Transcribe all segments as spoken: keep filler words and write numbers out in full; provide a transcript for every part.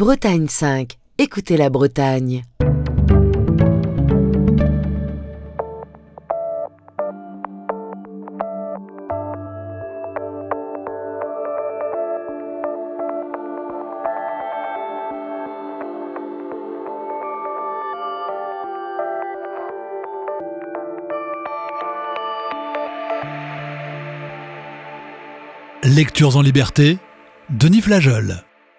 Bretagne cinq. Écoutez la Bretagne. Lectures en liberté, Denis Flageol.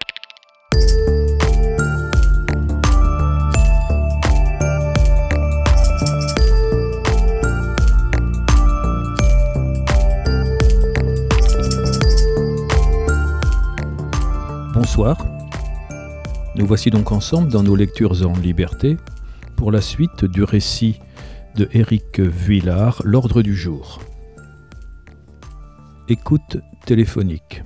Bonsoir, nous voici donc ensemble dans nos lectures en liberté pour la suite du récit de Éric Vuillard, L'Ordre du jour. Écoute téléphonique.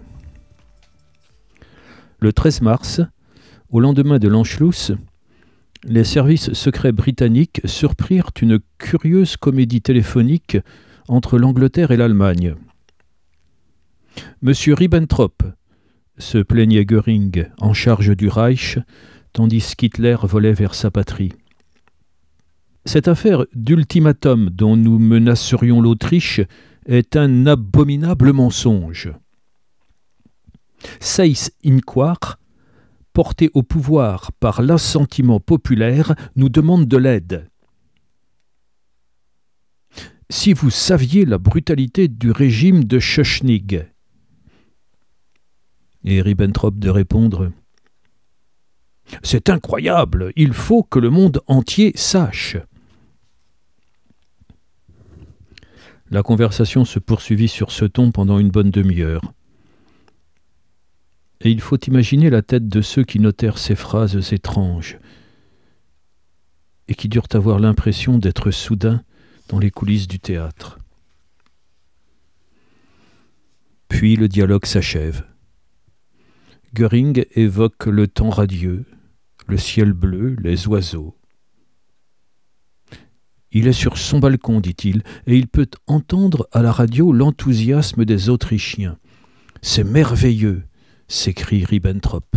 Le treize mars, au lendemain de l'Anschluss, les services secrets britanniques surprirent une curieuse comédie téléphonique entre l'Angleterre et l'Allemagne. Monsieur Ribbentrop, se plaignait Göring, en charge du Reich, tandis qu'Hitler volait vers sa patrie. Cette affaire d'ultimatum dont nous menacerions l'Autriche est un abominable mensonge. Seyss Inquart, porté au pouvoir par l'assentiment populaire, nous demande de l'aide. Si vous saviez la brutalité du régime de Schuschnigg. Et Ribbentrop de répondre « C'est incroyable, il faut que le monde entier sache ». La conversation se poursuivit sur ce ton pendant une bonne demi-heure. Et il faut imaginer la tête de ceux qui notèrent ces phrases étranges et qui durent avoir l'impression d'être soudain dans les coulisses du théâtre. Puis le dialogue s'achève. Göring évoque le temps radieux, le ciel bleu, les oiseaux. Il est sur son balcon, dit-il, et il peut entendre à la radio l'enthousiasme des Autrichiens. « C'est merveilleux !» s'écrie Ribbentrop.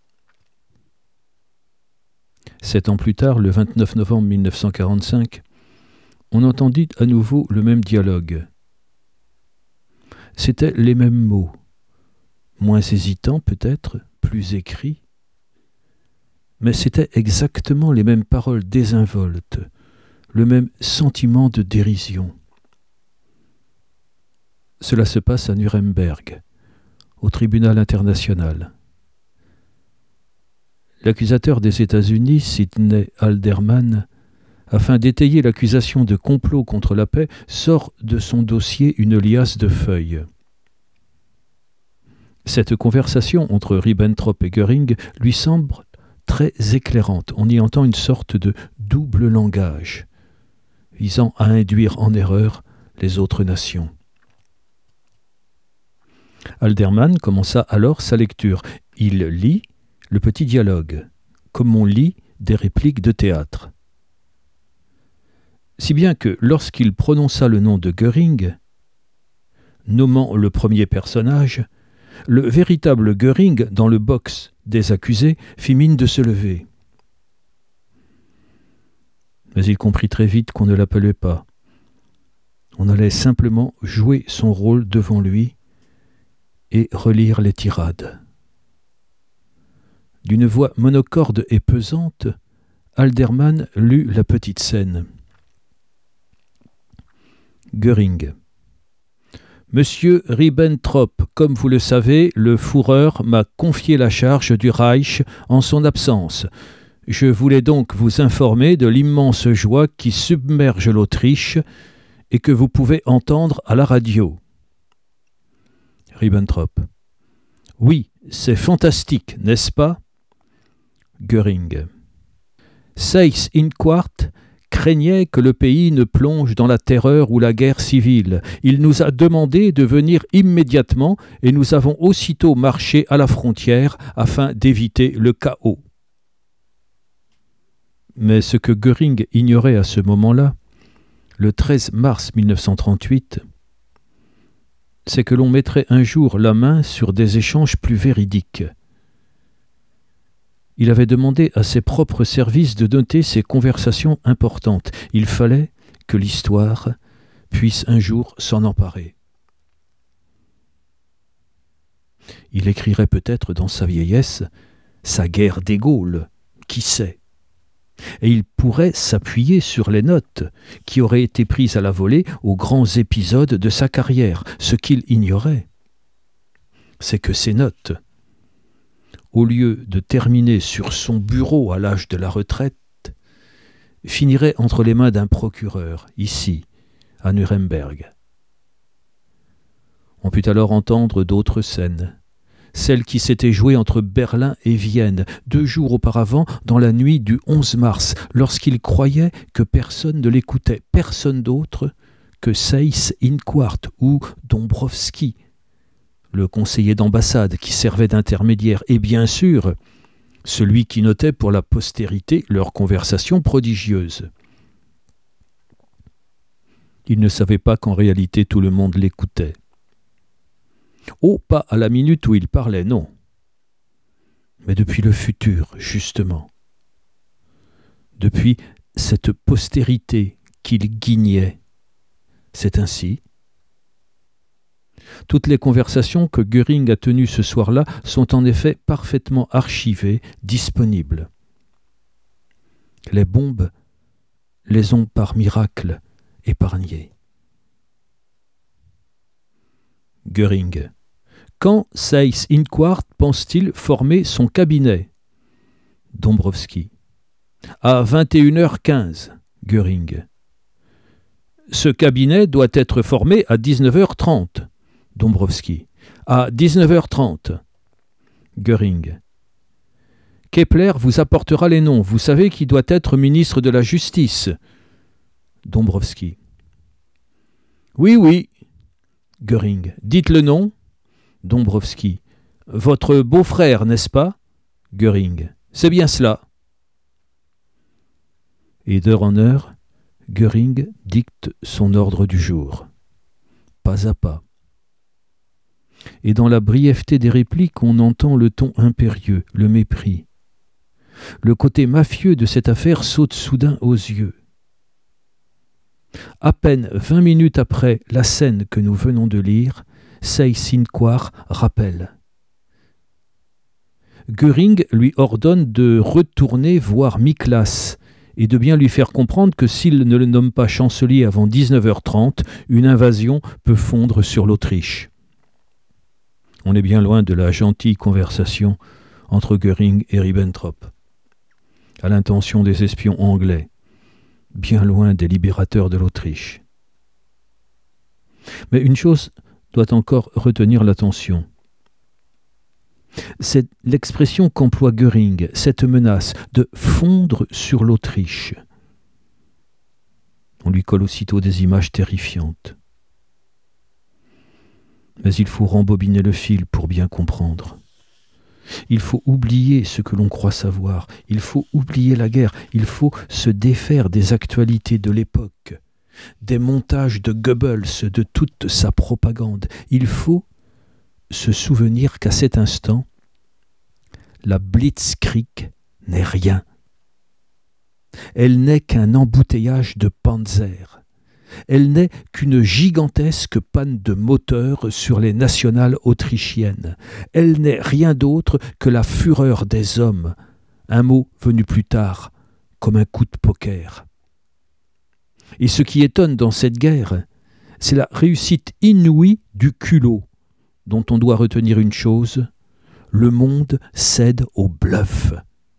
Sept ans plus tard, le vingt-neuf novembre mille neuf cent quarante-cinq, on entendit à nouveau le même dialogue. C'étaient les mêmes mots, moins hésitants peut-être, plus écrits, mais c'étaient exactement les mêmes paroles désinvoltes, le même sentiment de dérision. Cela se passe à Nuremberg, au tribunal international. L'accusateur des États-Unis, Sidney Halderman, afin d'étayer l'accusation de complot contre la paix, sort de son dossier une liasse de feuilles. Cette conversation entre Ribbentrop et Göring lui semble très éclairante. On y entend une sorte de double langage, visant à induire en erreur les autres nations. Halderman commença alors sa lecture. Il lit le petit dialogue, comme on lit des répliques de théâtre. Si bien que lorsqu'il prononça le nom de Göring, nommant le premier personnage, le véritable Göring, dans le box des accusés, fit mine de se lever. Mais il comprit très vite qu'on ne l'appelait pas. On allait simplement jouer son rôle devant lui et relire les tirades. D'une voix monocorde et pesante, Halderman lut la petite scène. Göring. Monsieur Ribbentrop, comme vous le savez, le Führer m'a confié la charge du Reich en son absence. Je voulais donc vous informer de l'immense joie qui submerge l'Autriche et que vous pouvez entendre à la radio. Ribbentrop. Oui, c'est fantastique, n'est-ce pas? Göring. Seyss Inquart craignait que le pays ne plonge dans la terreur ou la guerre civile. Il nous a demandé de venir immédiatement et nous avons aussitôt marché à la frontière afin d'éviter le chaos. Mais ce que Göring ignorait à ce moment-là, le treize mars mille neuf cent trente-huit, c'est que l'on mettrait un jour la main sur des échanges plus véridiques. Il avait demandé à ses propres services de noter ces conversations importantes. Il fallait que l'histoire puisse un jour s'en emparer. Il écrirait peut-être dans sa vieillesse sa guerre des Gaules, qui sait. Et il pourrait s'appuyer sur les notes qui auraient été prises à la volée aux grands épisodes de sa carrière. Ce qu'il ignorait, c'est que ces notes, au lieu de terminer sur son bureau à l'âge de la retraite, finiraient entre les mains d'un procureur, ici, à Nuremberg. On put alors entendre d'autres scènes, celle qui s'était jouée entre Berlin et Vienne, deux jours auparavant, dans la nuit du onze mars, lorsqu'il croyait que personne ne l'écoutait, personne d'autre que Seyss-Inquart ou Dombrowski, le conseiller d'ambassade qui servait d'intermédiaire, et bien sûr, celui qui notait pour la postérité leurs conversations prodigieuses. Il ne savait pas qu'en réalité tout le monde l'écoutait. Oh, pas à la minute où il parlait, non. Mais depuis le futur, justement. Depuis cette postérité qu'il guignait. C'est ainsi. Toutes les conversations que Göring a tenues ce soir-là sont en effet parfaitement archivées, disponibles. Les bombes les ont par miracle épargnées. Göring. Quand Seyss-Inquart pense-t-il former son cabinet? Dombrowski. À vingt et une heures quinze. Göring. Ce cabinet doit être formé à dix-neuf heures trente. Dombrowski. À dix-neuf heures trente. Göring. Kepler vous apportera les noms. Vous savez qui doit être ministre de la Justice. Dombrowski. Oui, oui. Göring. Dites le nom. Dombrowski. Votre beau-frère, n'est-ce pas? Göring. C'est bien cela. Et d'heure en heure, Göring dicte son ordre du jour, pas à pas. Et dans la brièveté des répliques, on entend le ton impérieux, le mépris. Le côté mafieux de cette affaire saute soudain aux yeux. À peine vingt minutes après la scène que nous venons de lire, Seyss-Inquart rappelle. Göring lui ordonne de retourner voir Miklas et de bien lui faire comprendre que s'il ne le nomme pas chancelier avant dix-neuf heures trente, une invasion peut fondre sur l'Autriche. On est bien loin de la gentille conversation entre Göring et Ribbentrop, à l'intention des espions anglais, bien loin des libérateurs de l'Autriche. Mais une chose doit encore retenir l'attention. C'est l'expression qu'emploie Göring, cette menace de fondre sur l'Autriche. On lui colle aussitôt des images terrifiantes. Mais il faut rembobiner le fil pour bien comprendre. Il faut oublier ce que l'on croit savoir. Il faut oublier la guerre. Il faut se défaire des actualités de l'époque, des montages de Goebbels, de toute sa propagande. Il faut se souvenir qu'à cet instant, la Blitzkrieg n'est rien. Elle n'est qu'un embouteillage de panzers. Elle n'est qu'une gigantesque panne de moteur sur les nationales autrichiennes. Elle n'est rien d'autre que la fureur des hommes, un mot venu plus tard, comme un coup de poker. Et ce qui étonne dans cette guerre, c'est la réussite inouïe du culot, dont on doit retenir une chose: le monde cède au bluff.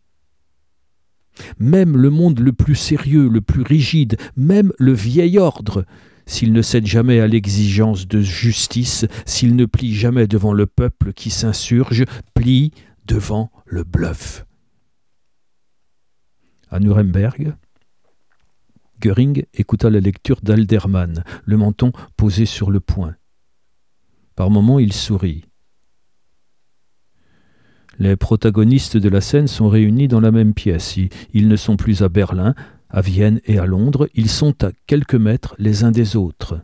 Même le monde le plus sérieux, le plus rigide, même le vieil ordre, s'il ne cède jamais à l'exigence de justice, s'il ne plie jamais devant le peuple qui s'insurge, plie devant le bluff. À Nuremberg, Göring écouta la lecture d'Alderman, le menton posé sur le poing. Par moments, il sourit. Les protagonistes de la scène sont réunis dans la même pièce. Ils ne sont plus à Berlin, à Vienne et à Londres. Ils sont à quelques mètres les uns des autres.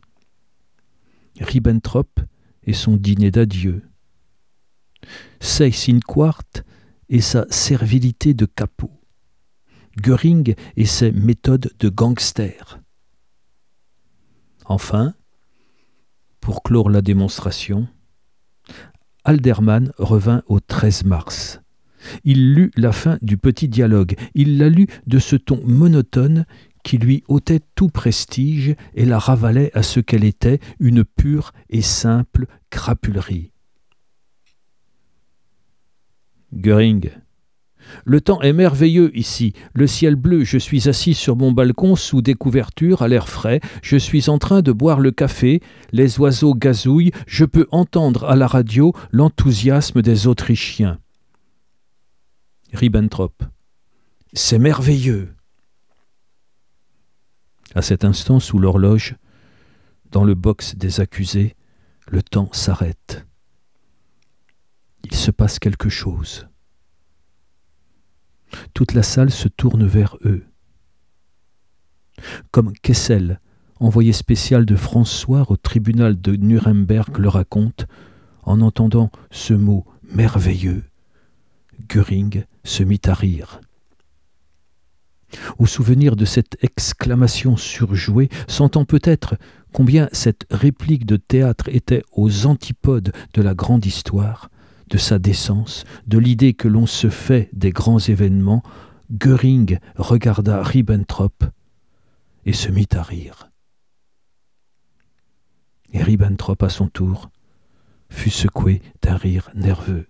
Ribbentrop et son dîner d'adieu. Seyss-Inquart et sa servilité de capot, Göring et ses méthodes de gangster. Enfin, pour clore la démonstration, Halderman revint au treize mars. Il lut la fin du petit dialogue. Il la lut de ce ton monotone qui lui ôtait tout prestige et la ravalait à ce qu'elle était, une pure et simple crapulerie. Göring. Le temps est merveilleux ici, le ciel bleu, je suis assis sur mon balcon sous des couvertures à l'air frais, je suis en train de boire le café, les oiseaux gazouillent, je peux entendre à la radio l'enthousiasme des Autrichiens. Ribbentrop. C'est merveilleux. À cet instant, sous l'horloge, dans le box des accusés, le temps s'arrête. Il se passe quelque chose. Toute la salle se tourne vers eux. Comme Kessel, envoyé spécial de François au tribunal de Nuremberg, le raconte, en entendant ce mot merveilleux, Göring se mit à rire. Au souvenir de cette exclamation surjouée, sentant peut-être combien cette réplique de théâtre était aux antipodes de la grande histoire, de sa décence, de l'idée que l'on se fait des grands événements, Göring regarda Ribbentrop et se mit à rire. Et Ribbentrop, à son tour, fut secoué d'un rire nerveux.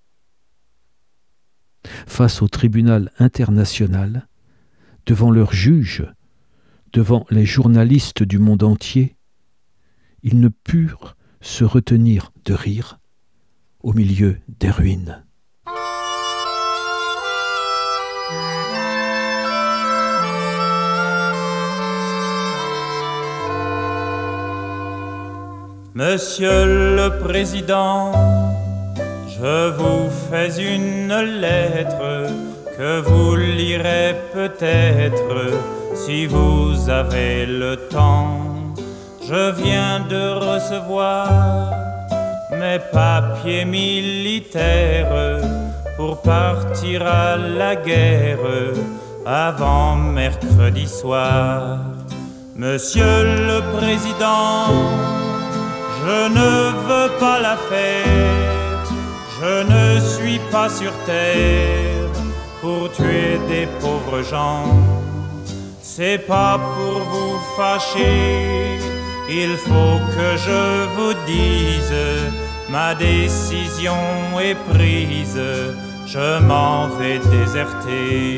Face au tribunal international, devant leurs juges, devant les journalistes du monde entier, ils ne purent se retenir de rire au milieu des ruines. Monsieur le Président, je vous fais une lettre que vous lirez peut-être si vous avez le temps. Je viens de recevoir mes papiers militaires pour partir à la guerre avant mercredi soir. Monsieur le Président, je ne veux pas la faire, je ne suis pas sur terre pour tuer des pauvres gens. C'est pas pour vous fâcher, il faut que je vous dise, ma décision est prise, je m'en vais déserter.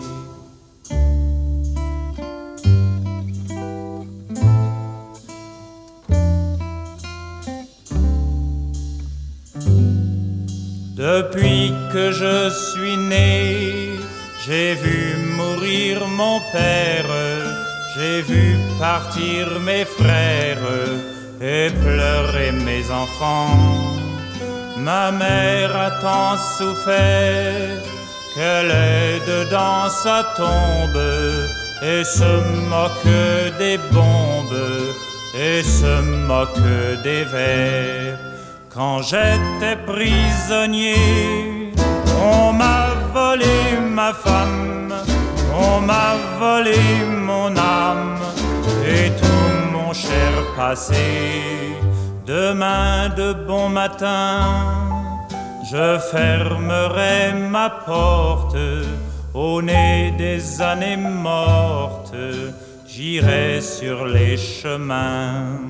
Depuis que je suis né, j'ai vu mourir mon père, j'ai vu partir mes frères et pleurer mes enfants. Ma mère a tant souffert qu'elle est dedans sa tombe et se moque des bombes et se moque des vers. Quand j'étais prisonnier, on m'a volé ma femme, on m'a volé mon âme et tout mon cher passé. Demain de bon matin, je fermerai ma porte au nez des années mortes, j'irai sur les chemins.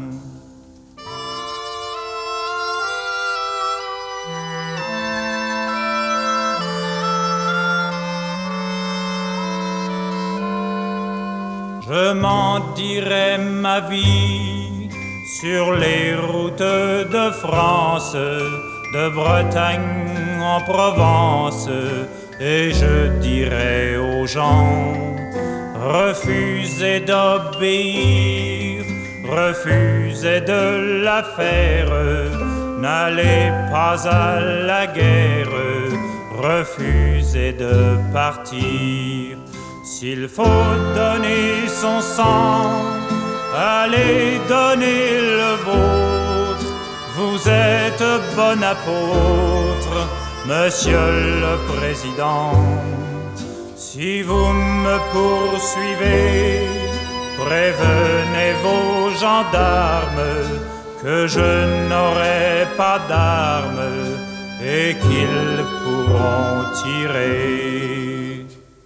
Je m'en dirai ma vie sur les routes de France, de Bretagne en Provence, et je dirai aux gens, refusez d'obéir, refusez de la faire, n'allez pas à la guerre, refusez de partir. S'il faut donner son sang, allez donner le vôtre. Vous êtes bon apôtre, Monsieur le Président, si vous me poursuivez, prévenez vos gendarmes que je n'aurai pas d'armes et qu'ils pourront tirer.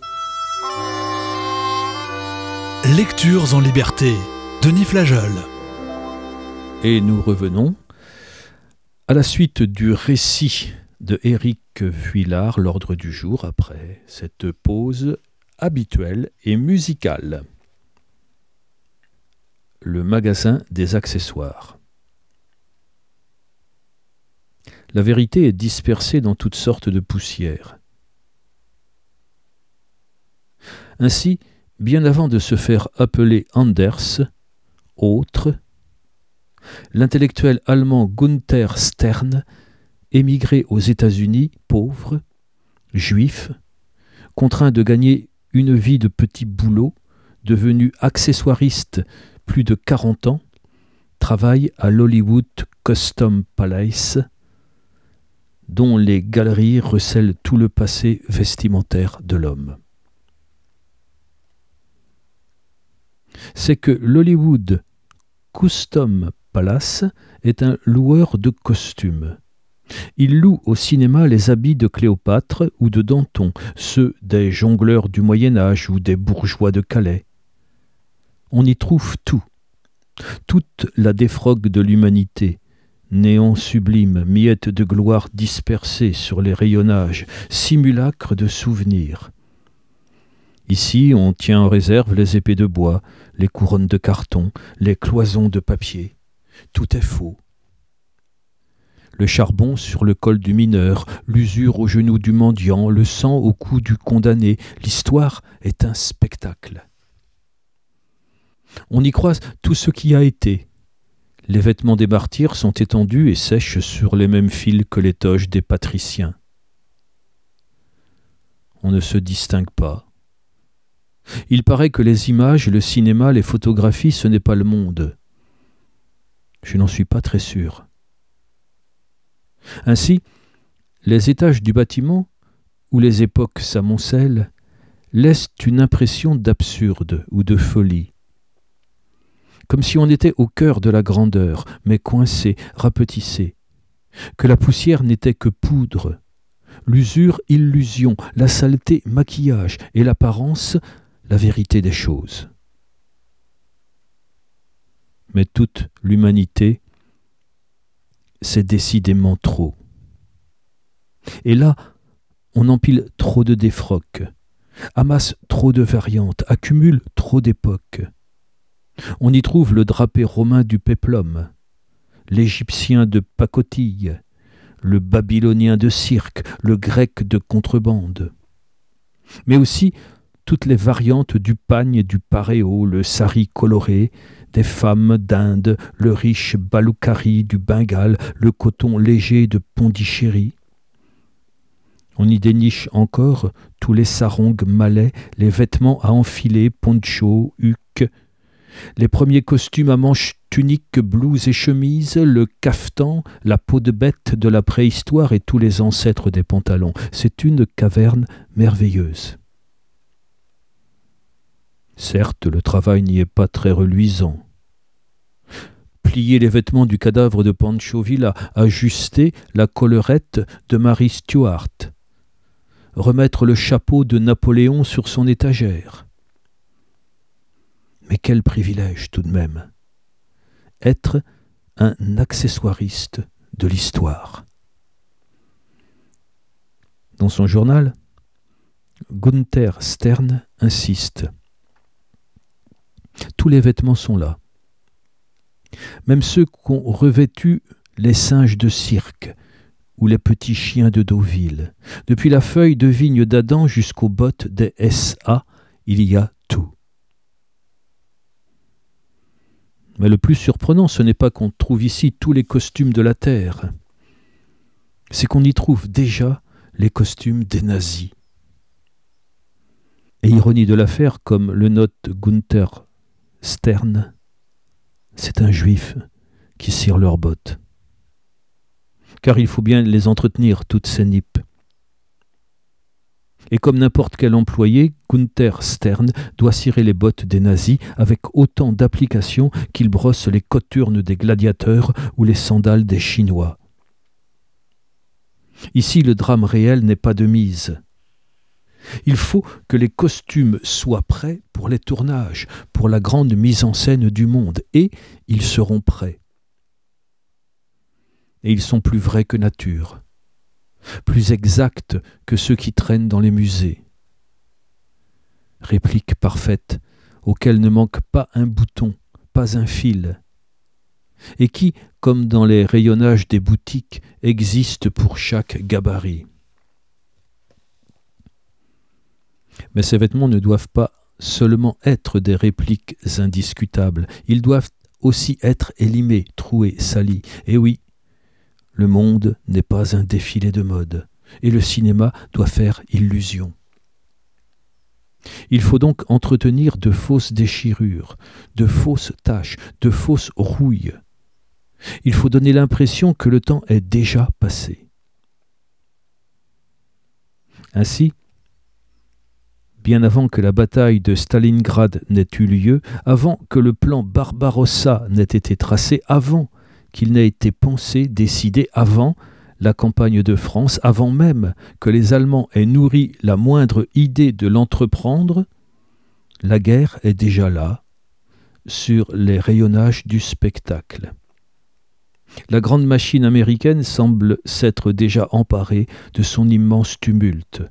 Lectures en liberté, Denis Flageol. Et nous revenons à la suite du récit de Éric Vuillard, l'ordre du jour, après cette pause habituelle et musicale. Le magasin des accessoires. La vérité est dispersée dans toutes sortes de poussières. Ainsi, bien avant de se faire appeler Anders, autre, l'intellectuel allemand Gunther Stern, émigré aux États-Unis, pauvre, juif, contraint de gagner une vie de petit boulot, devenu accessoiriste plus de quarante ans, travaille à l'Hollywood Custom Palace, dont les galeries recèlent tout le passé vestimentaire de l'homme. C'est que l'Hollywood Custom Palace est un loueur de costumes. Il loue au cinéma les habits de Cléopâtre ou de Danton, ceux des jongleurs du Moyen-Âge ou des bourgeois de Calais. On y trouve tout, toute la défroque de l'humanité, néant sublime, miettes de gloire dispersées sur les rayonnages, simulacres de souvenirs. Ici, on tient en réserve les épées de bois, les couronnes de carton, les cloisons de papier. Tout est faux. Le charbon sur le col du mineur, l'usure au genou du mendiant, le sang au cou du condamné. L'histoire est un spectacle. On y croise tout ce qui a été. Les vêtements des martyrs sont étendus et sèchent sur les mêmes fils que les toges des patriciens. On ne se distingue pas. Il paraît que les images, le cinéma, les photographies, ce n'est pas le monde. Je n'en suis pas très sûr. Ainsi, les étages du bâtiment, où les époques s'amoncellent, laissent une impression d'absurde ou de folie. Comme si on était au cœur de la grandeur, mais coincé, rapetissé. Que la poussière n'était que poudre, l'usure illusion, la saleté maquillage et l'apparence la vérité des choses. Mais toute l'humanité, c'est décidément trop. Et là, on empile trop de défroques, amasse trop de variantes, accumule trop d'époques. On y trouve le drapé romain du péplum, l'égyptien de pacotille, le babylonien de cirque, le grec de contrebande. Mais aussi toutes les variantes du pagne et du paréo, le sari coloré, des femmes d'Inde, le riche baloukari du Bengale, le coton léger de Pondichéry. On y déniche encore tous les sarongs malais, les vêtements à enfiler, poncho, huc, les premiers costumes à manches tuniques, blouses et chemises, le cafetan, la peau de bête de la préhistoire et tous les ancêtres des pantalons. C'est une caverne merveilleuse. Certes, le travail n'y est pas très reluisant. Plier les vêtements du cadavre de Pancho Villa, ajuster la collerette de Mary Stuart, remettre le chapeau de Napoléon sur son étagère. Mais quel privilège tout de même, être un accessoiriste de l'histoire. Dans son journal, Gunther Stern insiste. Tous les vêtements sont là. Même ceux qu'ont revêtus les singes de cirque ou les petits chiens de Deauville. Depuis la feuille de vigne d'Adam jusqu'aux bottes des S A, il y a tout. Mais le plus surprenant, ce n'est pas qu'on trouve ici tous les costumes de la Terre. C'est qu'on y trouve déjà les costumes des nazis. Et ironie de l'affaire, comme le note Gunther Stern, c'est un juif qui cire leurs bottes. car il faut bien les entretenir, toutes ces nippes. Et comme n'importe quel employé, Gunther Stern doit cirer les bottes des nazis avec autant d'application qu'il brosse les cothurnes des gladiateurs ou les sandales des Chinois. Ici, le drame réel n'est pas de mise. Il faut que les costumes soient prêts pour les tournages, pour la grande mise en scène du monde, et ils seront prêts. Et ils sont plus vrais que nature, plus exacts que ceux qui traînent dans les musées. Répliques parfaites, auxquelles ne manque pas un bouton, pas un fil, et qui, comme dans les rayonnages des boutiques, existent pour chaque gabarit. Mais ces vêtements ne doivent pas seulement être des répliques indiscutables, ils doivent aussi être élimés, troués, salis. Et oui, le monde n'est pas un défilé de mode, et le cinéma doit faire illusion. Il faut donc entretenir de fausses déchirures, de fausses taches, de fausses rouilles. Il faut donner l'impression que le temps est déjà passé. Ainsi, bien avant que la bataille de Stalingrad n'ait eu lieu, avant que le plan Barbarossa n'ait été tracé, avant qu'il n'ait été pensé, décidé, avant la campagne de France, avant même que les Allemands aient nourri la moindre idée de l'entreprendre, la guerre est déjà là, sur les rayonnages du spectacle. La grande machine américaine semble s'être déjà emparée de son immense tumulte.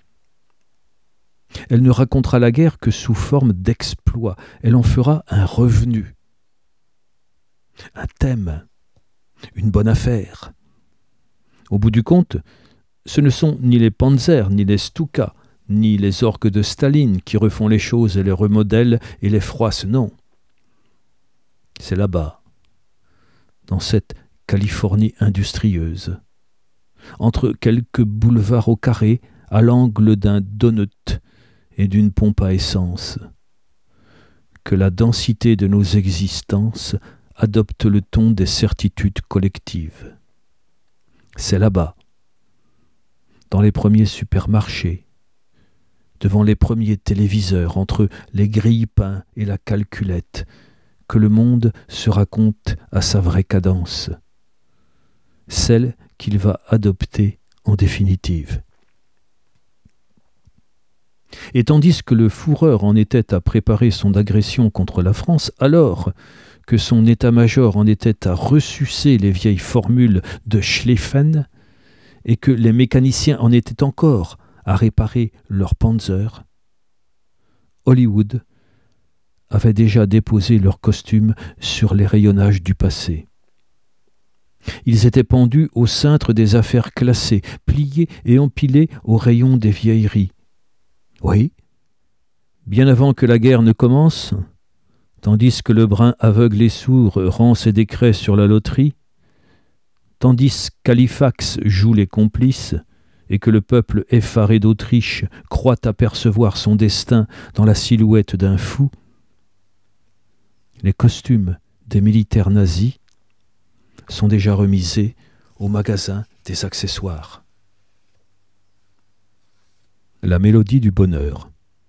Elle ne racontera la guerre que sous forme d'exploit. Elle en fera un revenu, un thème, une bonne affaire. Au bout du compte, ce ne sont ni les Panzers, ni les Stuka, ni les orques de Staline qui refont les choses et les remodèlent et les froissent, non. C'est là-bas, dans cette Californie industrieuse, entre quelques boulevards au carré, à l'angle d'un donut et d'une pompe à essence, que la densité de nos existences adopte le ton des certitudes collectives. C'est là-bas, dans les premiers supermarchés, devant les premiers téléviseurs, entre les grille-pains et la calculette, que le monde se raconte à sa vraie cadence, celle qu'il va adopter en définitive. Et tandis que le Führer en était à préparer son agression contre la France, alors que son état-major en était à ressucer les vieilles formules de Schlieffen, et que les mécaniciens en étaient encore à réparer leurs Panzers, Hollywood avait déjà déposé leurs costumes sur les rayonnages du passé. Ils étaient pendus au cintre des affaires classées, pliés et empilés au rayon des vieilleries. Oui, bien avant que la guerre ne commence, tandis que le brun aveugle et sourd rend ses décrets sur la loterie, tandis qu'Halifax joue les complices et que le peuple effaré d'Autriche croit apercevoir son destin dans la silhouette d'un fou, les costumes des militaires nazis sont déjà remisés au magasin des accessoires. La mélodie du bonheur.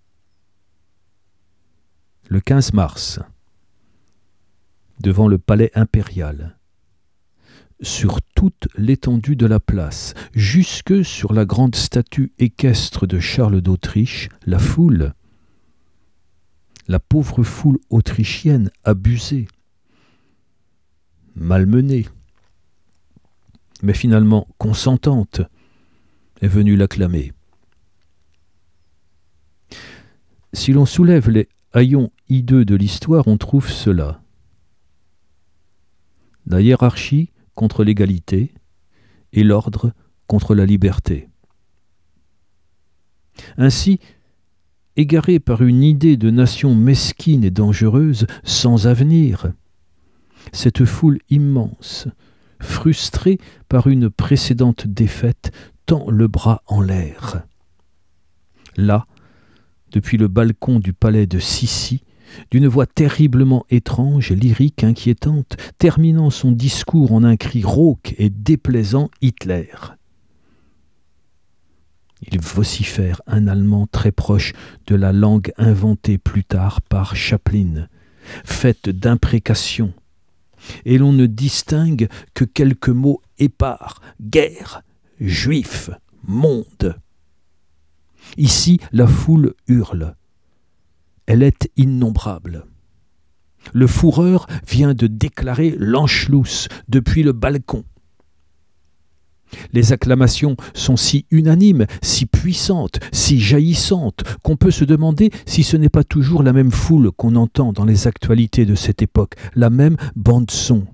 Le quinze mars, devant le palais impérial, sur toute l'étendue de la place, jusque sur la grande statue équestre de Charles d'Autriche, la foule, la pauvre foule autrichienne abusée, malmenée, mais finalement consentante, est venue l'acclamer. Si l'on soulève les haillons hideux de l'histoire, on trouve cela. La hiérarchie contre l'égalité et l'ordre contre la liberté. Ainsi, égarée par une idée de nation mesquine et dangereuse, sans avenir, cette foule immense, frustrée par une précédente défaite, tend le bras en l'air. Là, depuis le balcon du palais de Sissi, d'une voix terriblement étrange, lyrique, inquiétante, terminant son discours en un cri rauque et déplaisant « Hitler ». Il vocifère un allemand très proche de la langue inventée plus tard par Chaplin, faite d'imprécations, et l'on ne distingue que quelques mots épars, guerre, juif, monde. Ici, la foule hurle. Elle est innombrable. Le fourreur vient de déclarer l'Anschluss depuis le balcon. Les acclamations sont si unanimes, si puissantes, si jaillissantes, qu'on peut se demander si ce n'est pas toujours la même foule qu'on entend dans les actualités de cette époque, la même bande-son.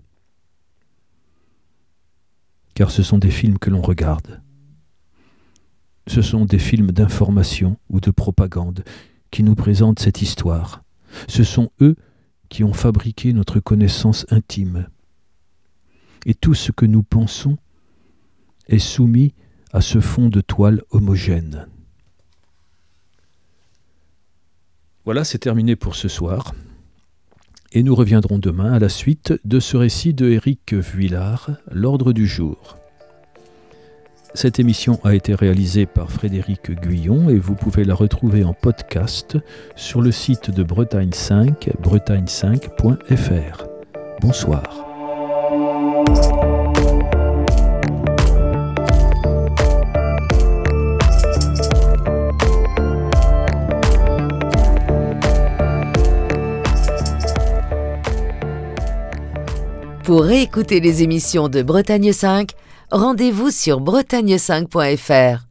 Car ce sont des films que l'on regarde. Ce sont des films d'information ou de propagande qui nous présentent cette histoire. Ce sont eux qui ont fabriqué notre connaissance intime. Et tout ce que nous pensons est soumis à ce fond de toile homogène. Voilà, c'est terminé pour ce soir. Et nous reviendrons demain à la suite de ce récit de Éric Vuillard, L'Ordre du jour. Cette émission a été réalisée par Frédéric Guyon et vous pouvez la retrouver en podcast sur le site de Bretagne cinq, bretagne cinq point f r. Bonsoir. Pour réécouter les émissions de Bretagne cinq, rendez-vous sur bretagne cinq point f r.